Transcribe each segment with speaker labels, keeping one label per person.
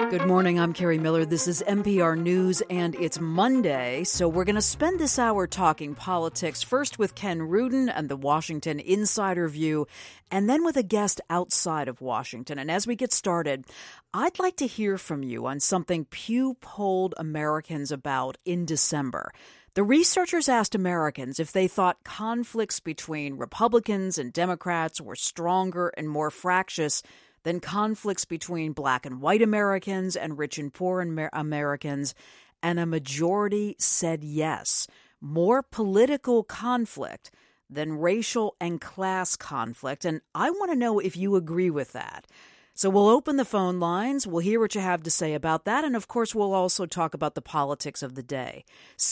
Speaker 1: Good morning, I'm Carrie Miller. This is NPR News, and it's Monday, so we're going to spend this hour talking politics, first with Ken Rudin and the Washington Insider View, and then with a guest outside of Washington. And as we get started, I'd like to hear from you on something Pew polled Americans about in December. The researchers asked Americans if they thought conflicts between Republicans and Democrats were stronger and more fractious than conflicts between black and white Americans and rich and poor Americans, and a majority said yes. More political conflict than racial and class conflict, and I want to know if you agree with that. So we'll open the phone lines, we'll hear what you have to say about that, and of course we'll also talk about the politics of the day.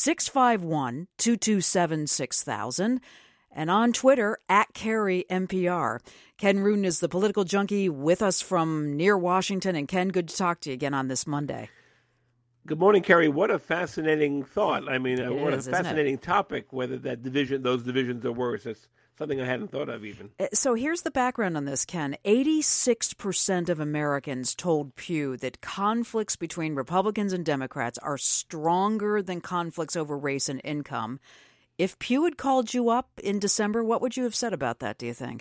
Speaker 1: 651-227-6000. And on Twitter, @CarrieNPR. Ken Rudin is the political junkie with us from near Washington. And Ken, good to talk to you again on this Monday.
Speaker 2: Good morning, Carrie. What a fascinating thought. I mean, what a fascinating topic, whether those divisions are worse. It's something I hadn't thought of even.
Speaker 1: So here's the background on this, Ken. 86% of Americans told Pew that conflicts between Republicans and Democrats are stronger than conflicts over race and income. If Pew had called you up in December, what would you have said about that, do you think?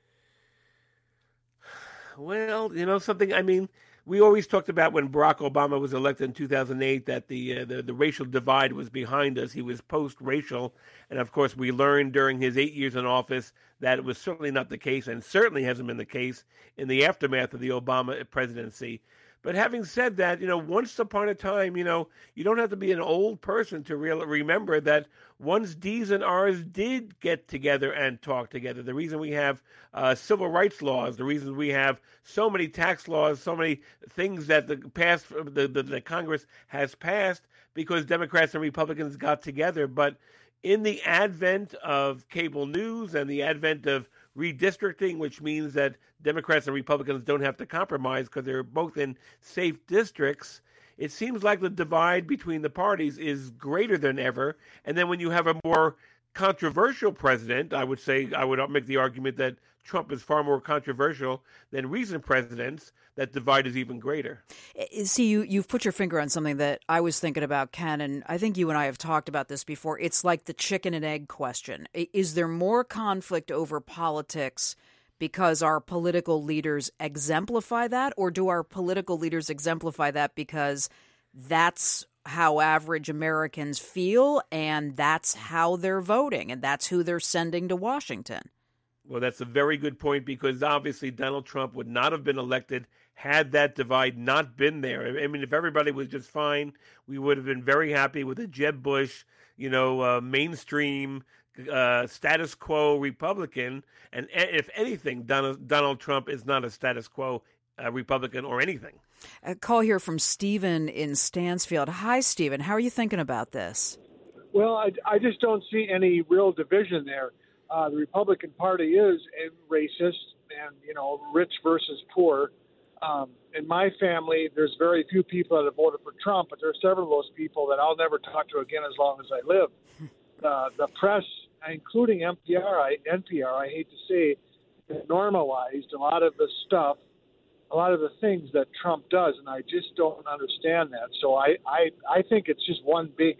Speaker 2: Well, something, I mean, we always talked about when Barack Obama was elected in 2008 that the racial divide was behind us. He was post-racial. And, of course, we learned during his 8 years in office that it was certainly not the case, and certainly hasn't been the case in the aftermath of the Obama presidency. But having said that, once upon a time, you don't have to be an old person to remember that once D's and R's did get together and talk together. The reason we have civil rights laws, the reason we have so many tax laws, so many things that the Congress has passed, because Democrats and Republicans got together. But in the advent of cable news and the advent of redistricting, which means that Democrats and Republicans don't have to compromise because they're both in safe districts, it seems like the divide between the parties is greater than ever. And then when you have a more controversial president, I would make the argument that Trump is far more controversial than recent presidents, that divide is even greater.
Speaker 1: See, you've put your finger on something that I was thinking about, Ken, and I think you and I have talked about this before. It's like the chicken and egg question. Is there more conflict over politics because our political leaders exemplify that, or do our political leaders exemplify that because that's how average Americans feel and that's how they're voting and that's who they're sending to Washington?
Speaker 2: Well, that's a very good point, because obviously Donald Trump would not have been elected had that divide not been there. I mean, if everybody was just fine, we would have been very happy with a Jeb Bush, mainstream, status quo Republican. And if anything, Donald Trump is not a status quo Republican or anything.
Speaker 1: A call here from Stephen in Stansfield. Hi, Stephen. How are you thinking about this?
Speaker 3: Well, I just don't see any real division there. The Republican Party is racist and, rich versus poor. In my family, there's very few people that have voted for Trump, but there are several of those people that I'll never talk to again as long as I live. The press, including NPR, I hate to say, normalized a lot of the stuff, a lot of the things that Trump does, and I just don't understand that. So I think it's just one big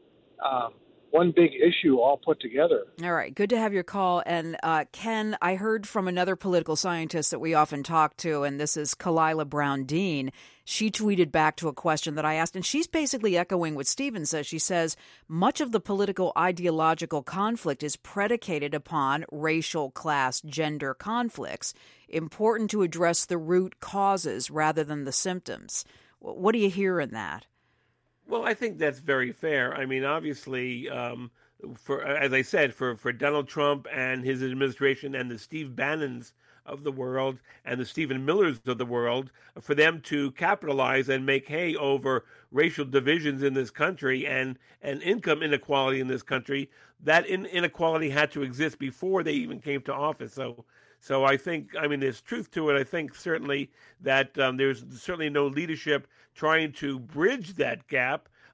Speaker 3: issue all put together.
Speaker 1: All right. Good to have your call. And Ken, I heard from another political scientist that we often talk to, and this is Kalila Brown Dean. She tweeted back to a question that I asked, and she's basically echoing what Stephen says. She says, much of the political ideological conflict is predicated upon racial, class, gender conflicts. Important to address the root causes rather than the symptoms. What do you hear in that?
Speaker 2: Well, I think that's very fair. I mean, obviously, as I said, for Donald Trump and his administration and the Steve Bannons of the world and the Stephen Millers of the world, for them to capitalize and make hay over racial divisions in this country and income inequality in this country, that inequality had to exist before they even came to office. So I think, there's truth to it. I think certainly that there's certainly no leadership trying to bridge that gap.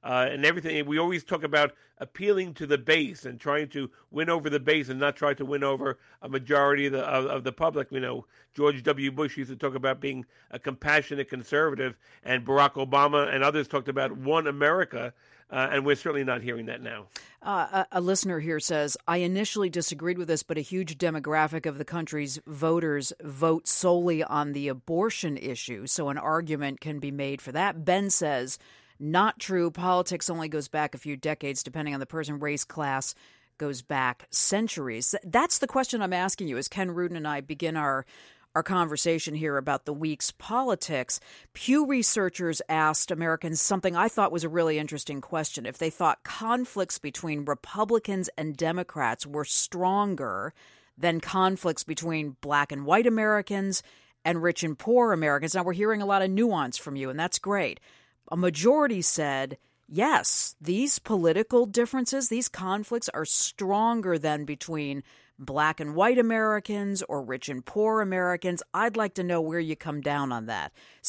Speaker 2: and everything. We always talk about appealing to the base and trying to win over the base and not try to win over a majority of the public. George W. Bush used to talk about being a compassionate conservative, and Barack Obama and others talked about one America. And we're certainly not hearing that now.
Speaker 1: A listener here says, I initially disagreed with this, but a huge demographic of the country's voters vote solely on the abortion issue, so an argument can be made for that. Ben says, not true. Politics only goes back a few decades, depending on the person. Race, class goes back centuries. That's the question I'm asking you as Ken Rudin and I begin our conversation here about the week's politics. Pew researchers asked Americans something I thought was a really interesting question. If they thought conflicts between Republicans and Democrats were stronger than conflicts between black and white Americans and rich and poor Americans. Now, we're hearing a lot of nuance from you, and that's great. A majority said, yes, these political differences, these conflicts are stronger than between black and white Americans or rich and poor Americans. I'd like to know where you come down on that.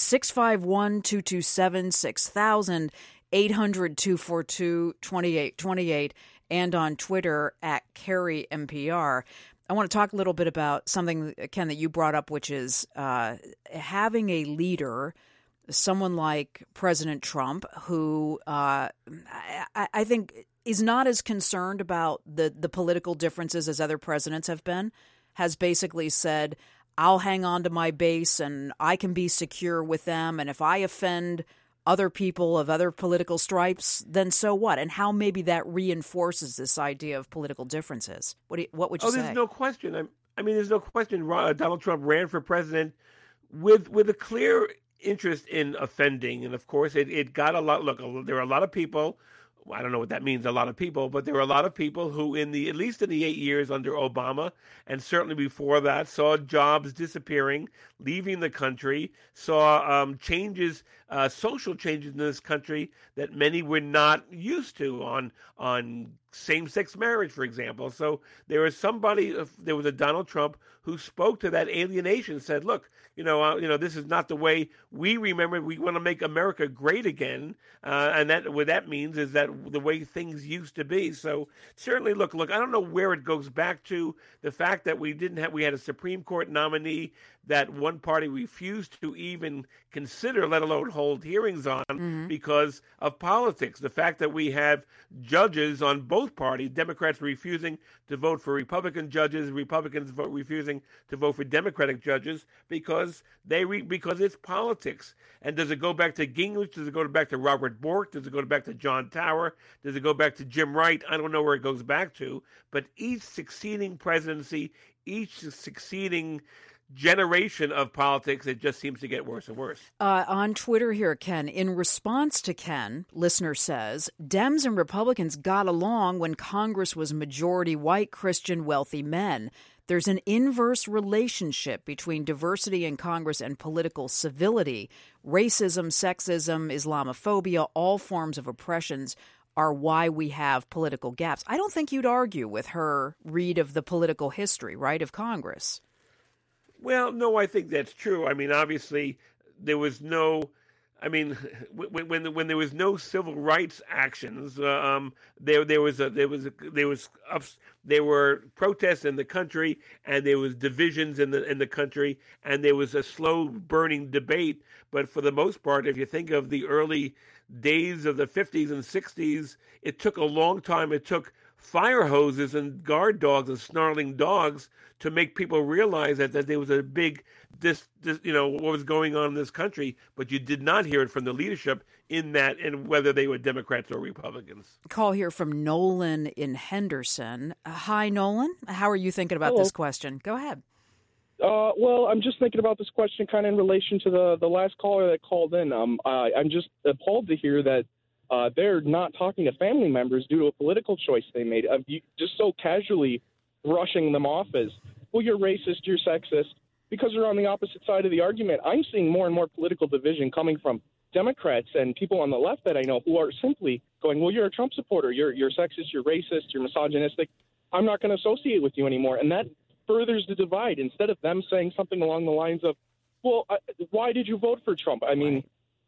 Speaker 1: 651-227-6000, 800-242-2828, and on Twitter at Carrie NPR. I want to talk a little bit about something, Ken, that you brought up, which is having a leader, someone like President Trump, who I think is not as concerned about the political differences as other presidents have been, has basically said, I'll hang on to my base and I can be secure with them. And if I offend other people of other political stripes, then so what? And how maybe that reinforces this idea of political differences. What would you say?
Speaker 2: There's no question. I mean, there's no question Donald Trump ran for president with a clear interest in offending. And of course, it got a lot. Look, there are a lot of people. I don't know what that means, a lot of people, but there were a lot of people who at least in the 8 years under Obama, and certainly before that, saw jobs disappearing, leaving the country, saw changes, social changes in this country that many were not used to on same-sex marriage, for example. So there was a Donald Trump who spoke to that alienation, said, look, this is not the way we remember. We want to make America great again. And that what that means is that the way things used to be. So certainly, look, I don't know where it goes back to. The fact that we had a Supreme Court nominee that one party refused to even consider, let alone hold hearings on, because of politics. The fact that we have judges on both parties, Democrats refusing to vote for Republican judges, Republicans refusing to vote for Democratic judges because it's politics. And does it go back to Gingrich? Does it go back to Robert Bork? Does it go back to John Tower? Does it go back to Jim Wright? I don't know where it goes back to. But each succeeding presidency, each succeeding generation of politics, it just seems to get worse and worse.
Speaker 1: On Twitter here, Ken, in response to Ken, listener says, Dems and Republicans got along when Congress was majority white, Christian, wealthy men. There's an inverse relationship between diversity in Congress and political civility. Racism, sexism, Islamophobia, all forms of oppressions are why we have political gaps. I don't think you'd argue with her read of the political history, right, of Congress.
Speaker 2: Well, no, I think that's true. I mean, obviously, there was no. I mean, when there was no civil rights actions, there were protests in the country, and there was divisions in the country, and there was a slow burning debate. But for the most part, if you think of the early days of the 50s and 60s, it took a long time. It took fire hoses and guard dogs and snarling dogs to make people realize that there was a big what was going on in this country, but you did not hear it from the leadership in that, and whether they were Democrats or Republicans.
Speaker 1: Call here from Nolan in Henderson. Hi, Nolan. How are you thinking about this question? Go ahead.
Speaker 4: Well, I'm just thinking about this question kind of in relation to the last caller that called in. I'm just appalled to hear that they're not talking to family members due to a political choice they made. Just so casually brushing them off as, well, you're racist, you're sexist, because they're on the opposite side of the argument. I'm seeing more and more political division coming from Democrats and people on the left that I know who are simply going, well, you're a Trump supporter, you're sexist, you're racist, you're misogynistic. I'm not going to associate with you anymore. And that furthers the divide instead of them saying something along the lines of, well, why did you vote for Trump? I mean,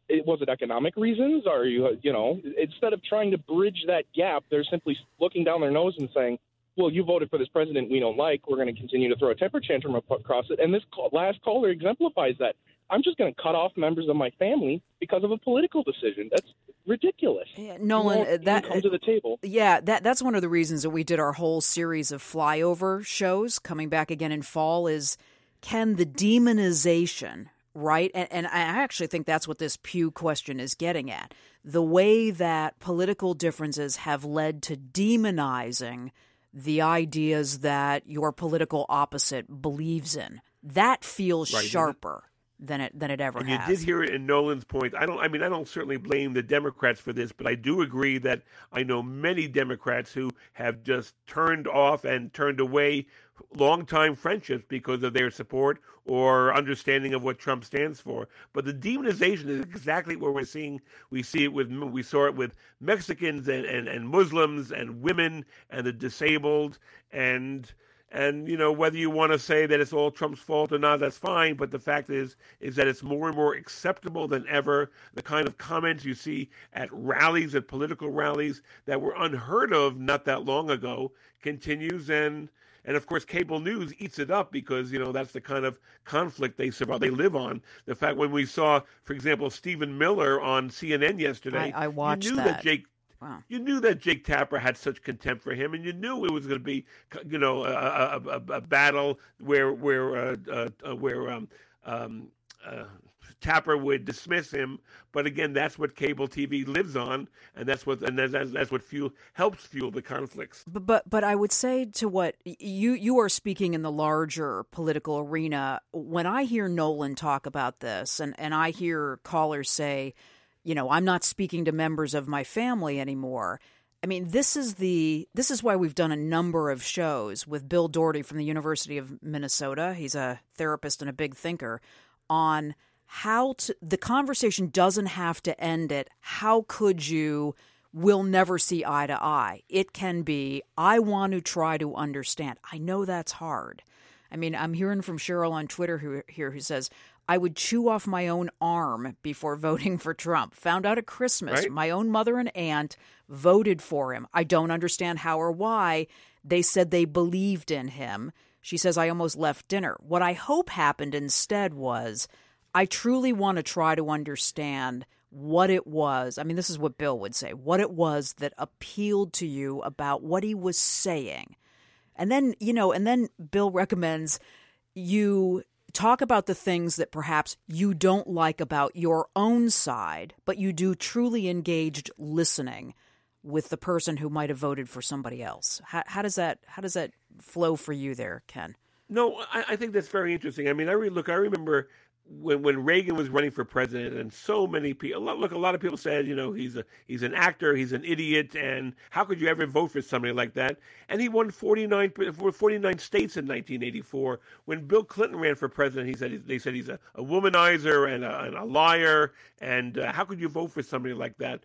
Speaker 4: Was it economic reasons? Or instead of trying to bridge that gap, they're simply looking down their nose and saying, well, you voted for this president we don't like. We're going to continue to throw a temper tantrum across it. And this last caller exemplifies that. I'm just going to cut off members of my family because of a political decision. That's ridiculous.
Speaker 1: Yeah, Nolan,
Speaker 4: that come to the table.
Speaker 1: Yeah, that's one of the reasons that we did our whole series of flyover shows coming back again in fall is, can the demonization, right? And I actually think that's what this Pew question is getting at. The way that political differences have led to demonizing the ideas that your political opposite believes in. That feels sharper than it ever has.
Speaker 2: And you did hear it in Nolan's point. I don't certainly blame the Democrats for this, but I do agree that I know many Democrats who have just turned off and turned away longtime friendships because of their support or understanding of what Trump stands for. But the demonization is exactly what we're seeing. We saw it with Mexicans and Muslims and women and the disabled and whether you want to say that it's all Trump's fault or not, that's fine. But the fact is that it's more and more acceptable than ever. The kind of comments you see at rallies, at political rallies, that were unheard of not that long ago, continues. And of course, cable news eats it up because, that's the kind of conflict they live on. The fact when we saw, for example, Stephen Miller on CNN yesterday,
Speaker 1: I watched
Speaker 2: you knew that Jake. Wow. You knew that Jake Tapper had such contempt for him, and you knew it was going to be, a battle where Tapper would dismiss him. But again, that's what cable TV lives on, and that's what helps fuel the conflicts.
Speaker 1: But I would say to what you are speaking in the larger political arena. When I hear Nolan talk about this, and I hear callers say, I'm not speaking to members of my family anymore. I mean, this is why we've done a number of shows with Bill Doherty from the University of Minnesota. He's a therapist and a big thinker on how the conversation doesn't have to end at how could you, we'll never see eye to eye. It can be, I want to try to understand. I know that's hard. I mean, I'm hearing from Cheryl on Twitter who says, I would chew off my own arm before voting for Trump. Found out at Christmas,
Speaker 2: right?
Speaker 1: My own mother and aunt voted for him. I don't understand how or why. They said they believed in him. She says, I almost left dinner. What I hope happened instead was, I truly want to try to understand what it was. I mean, this is what Bill would say, what it was that appealed to you about what he was saying. And then, Bill recommends you talk about the things that perhaps you don't like about your own side, but you do truly engaged listening with the person who might have voted for somebody else. How does that flow for you there, Ken?
Speaker 2: No, I think that's very interesting. I mean, I remember when Reagan was running for president, and so many people, a lot of people said, he's an actor, he's an idiot, and how could you ever vote for somebody like that? And he won 49 states in 1984. When Bill Clinton ran for president, they said he's a womanizer and a liar, and how could you vote for somebody like that?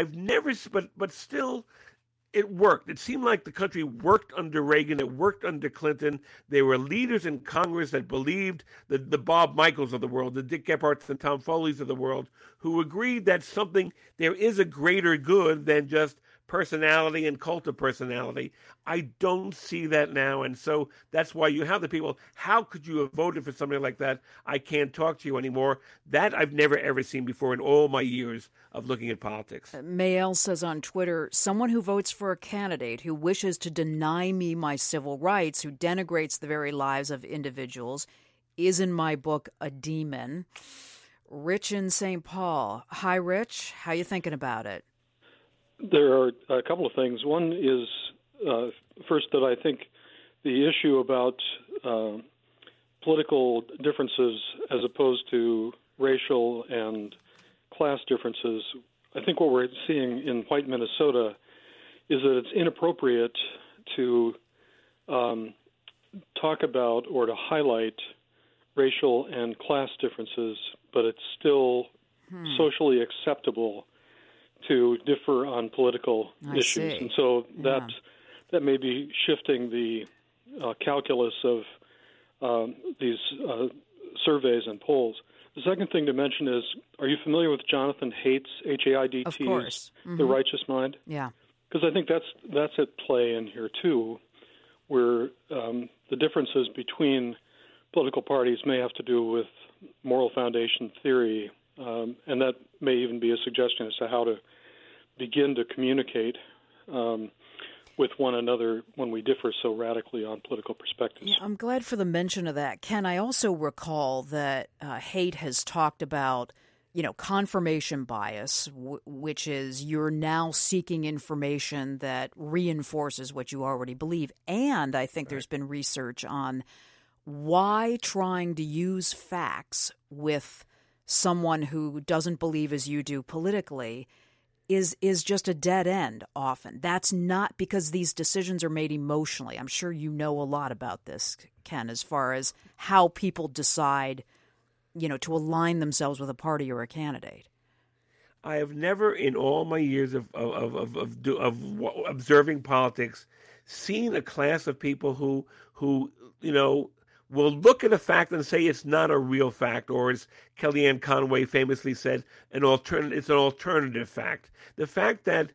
Speaker 2: But still, it worked. It seemed like the country worked under Reagan. It worked under Clinton. There were leaders in Congress that believed, the Bob Michels of the world, the Dick Gephardts and Tom Foleys of the world, who agreed that there is a greater good than just personality and cult of personality. I don't see that now. And so that's why you have the people, how could you have voted for somebody like that? I can't talk to you anymore. That I've never, ever seen before in all my years of looking at politics.
Speaker 1: Mayel says on Twitter, someone who votes for a candidate who wishes to deny me my civil rights, who denigrates the very lives of individuals, is in my book a demon. Rich in St. Paul. Hi, Rich. How you thinking about it?
Speaker 5: There are a couple of things. One is, first, that I think the issue about political differences as opposed to racial and class differences, I think what we're seeing in white Minnesota is that it's inappropriate to talk about or to highlight racial and class differences, but it's still socially acceptable to differ on political issues. And so that may be shifting the calculus of these surveys and polls. The second thing to mention is, are you familiar with Jonathan Haidt's, H-A-I-D-T,
Speaker 1: of course.
Speaker 5: The Righteous Mind?
Speaker 1: Yeah.
Speaker 5: Because I think that's at play in here, too, where the differences between political parties may have to do with moral foundation theory, and that may even be a suggestion as to how to begin to communicate with one another when we differ so radically on political perspectives.
Speaker 1: Yeah, I'm glad for the mention of that. Ken, I also recall that Haidt has talked about, confirmation bias, which is you're now seeking information that reinforces what you already believe. And I think there's been research on why trying to use facts with someone who doesn't believe as you do politically is just a dead end often. That's not because these decisions are made emotionally. I'm sure you know a lot about this, Ken, as far as how people decide, to align themselves with a party or a candidate.
Speaker 2: I have never, in all my years of observing politics, seen a class of people who will look at a fact and say it's not a real fact, or as Kellyanne Conway famously said, it's an alternative fact. The fact that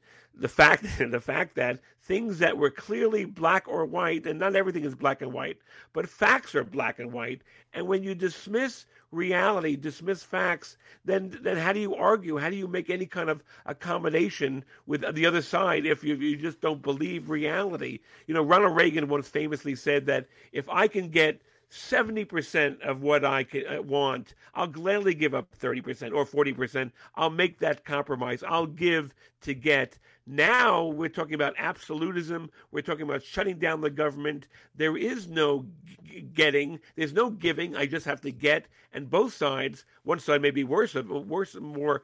Speaker 2: things that were clearly black or white, and not everything is black and white, but facts are black and white. And when you dismiss reality, dismiss facts, then how do you argue? How do you make any kind of accommodation with the other side if you just don't believe reality? Ronald Reagan once famously said that if I can get 70% of what I want, I'll gladly give up 30% or 40%. I'll make that compromise. I'll give to get. Now we're talking about absolutism. We're talking about shutting down the government. There is no getting. There's no giving. I just have to get. And both sides, one side may be worse, more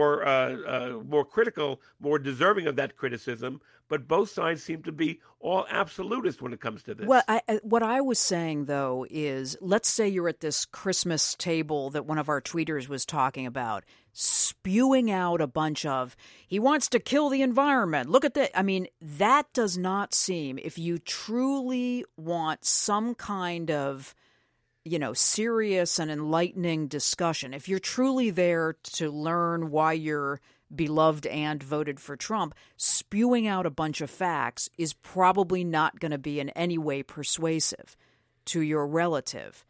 Speaker 2: critical, more deserving of that criticism. But both sides seem to be all absolutist when it comes to this.
Speaker 1: Well, what I was saying, though, is let's say you're at this Christmas table that one of our tweeters was talking about, spewing out a bunch of, he wants to kill the environment. Look at that. I mean, that does not seem, if you truly want some kind of, serious and enlightening discussion, if you're truly there to learn why you're beloved and voted for Trump, spewing out a bunch of facts is probably not going to be in any way persuasive to your relative.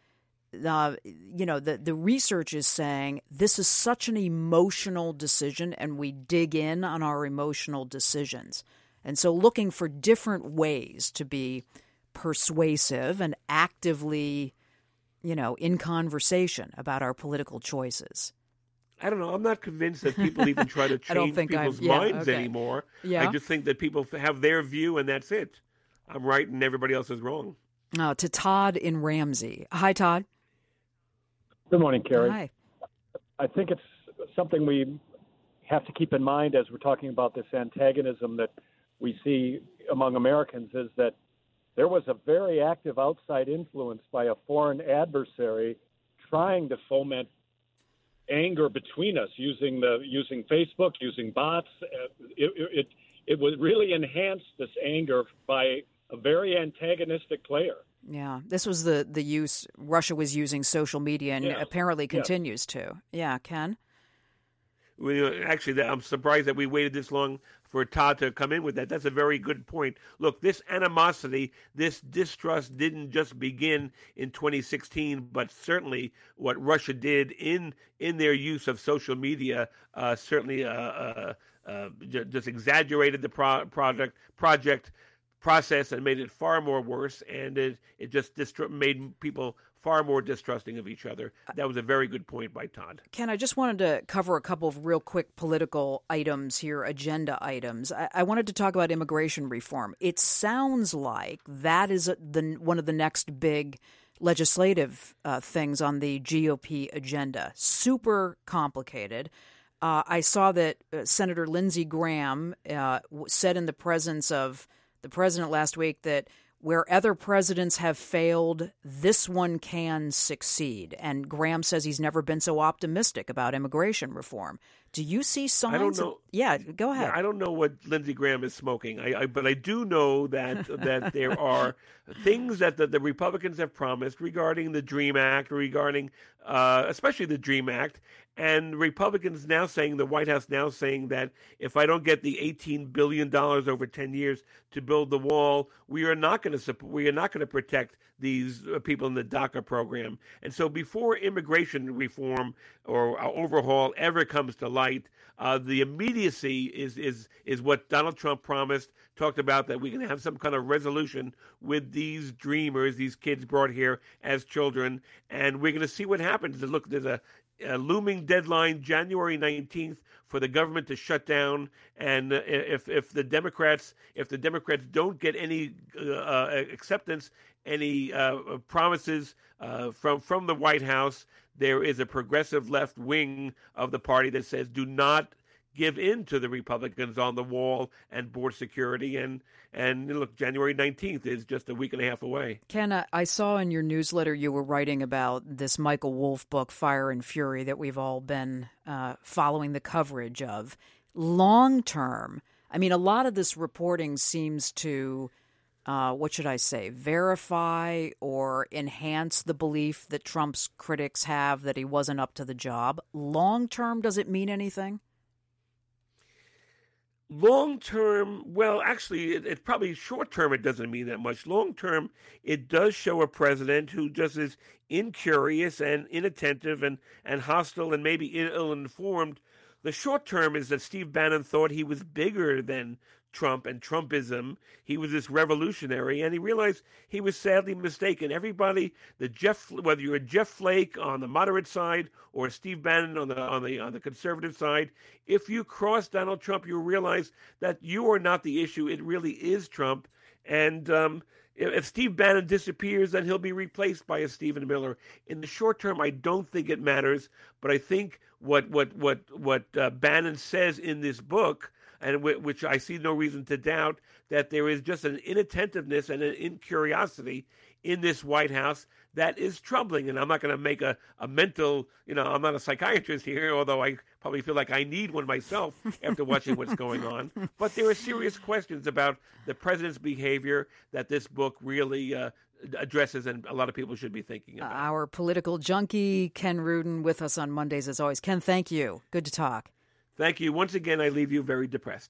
Speaker 1: The research is saying this is such an emotional decision, and we dig in on our emotional decisions. And so looking for different ways to be persuasive and actively, in conversation about our political choices.
Speaker 2: I don't know. I'm not convinced that people even try to change people's minds anymore.
Speaker 1: Yeah.
Speaker 2: I just think that people have their view and that's it. I'm right and everybody else is wrong.
Speaker 1: To Todd in Ramsey. Hi, Todd.
Speaker 6: Good morning, Carrie.
Speaker 1: Hi.
Speaker 6: I think it's something we have to keep in mind as we're talking about this antagonism that we see among Americans is that there was a very active outside influence by a foreign adversary trying to foment anger between us using Facebook, using bots. It would really enhance this anger by a very antagonistic player.
Speaker 1: Yeah, this was the use Russia was using social media and apparently continues to. Yeah, Ken?
Speaker 2: Actually, I'm surprised that we waited this long for Todd to come in with that. That's a very good point. Look, this animosity, this distrust didn't just begin in 2016, but certainly what Russia did in their use of social media certainly just exaggerated the process and made it far more worse, and it just made people far more distrusting of each other. That was a very good point by Todd.
Speaker 1: Ken, I just wanted to cover a couple of real quick political items here, agenda items. I wanted to talk about immigration reform. It sounds like that is one of the next big legislative things on the GOP agenda. Super complicated. I saw that Senator Lindsey Graham said in the presence of the president last week that where other presidents have failed, this one can succeed. And Graham says he's never been so optimistic about immigration reform. Do you see signs?
Speaker 2: I don't know.
Speaker 1: Yeah, go ahead.
Speaker 2: Yeah, I don't know what Lindsey Graham is smoking. But I do know that that there are things that the Republicans have promised regarding the DREAM Act, regarding especially the DREAM Act, and Republicans now saying, the White House now saying that if I don't get the $18 billion over 10 years to build the wall, we are not going to protect these people in the DACA program. And so before immigration reform or overhaul ever comes to light, the immediacy is what Donald Trump promised, talked about, that we can have some kind of resolution with these dreamers, these kids brought here as children, and we're going to see what happens. Look, there's a looming deadline, January 19th, for the government to shut down. And if the Democrats don't get any acceptance, any promises from the White House, there is a progressive left wing of the party that says, do not give in to the Republicans on the wall and border security. And look, January 19th is just a week and a half away.
Speaker 1: Ken, I saw in your newsletter you were writing about this Michael Wolff book, Fire and Fury, that we've all been following the coverage of. Long term, I mean, a lot of this reporting seems to, verify or enhance the belief that Trump's critics have that he wasn't up to the job. Long term, does it mean anything?
Speaker 2: Long term, well, actually, it probably short term, it doesn't mean that much. Long term, it does show a president who just is incurious and inattentive and hostile and maybe ill-informed. The short term is that Steve Bannon thought he was bigger than Trump and Trumpism. He was this revolutionary, and he realized he was sadly mistaken. Everybody, whether you're a Jeff Flake on the moderate side or Steve Bannon on the conservative side, if you cross Donald Trump, you realize that you are not the issue. It really is Trump. And if Steve Bannon disappears, then he'll be replaced by a Stephen Miller. In the short term, I don't think it matters. But I think what Bannon says in this book, and which I see no reason to doubt, that there is just an inattentiveness and an incuriosity in this White House that is troubling. And I'm not going to make a mental, I'm not a psychiatrist here, although I probably feel like I need one myself after watching what's going on. But there are serious questions about the president's behavior that this book really addresses, and a lot of people should be thinking about.
Speaker 1: Our political junkie, Ken Rudin, with us on Mondays as always. Ken, thank you. Good to talk.
Speaker 2: Thank you. Once again, I leave you very depressed.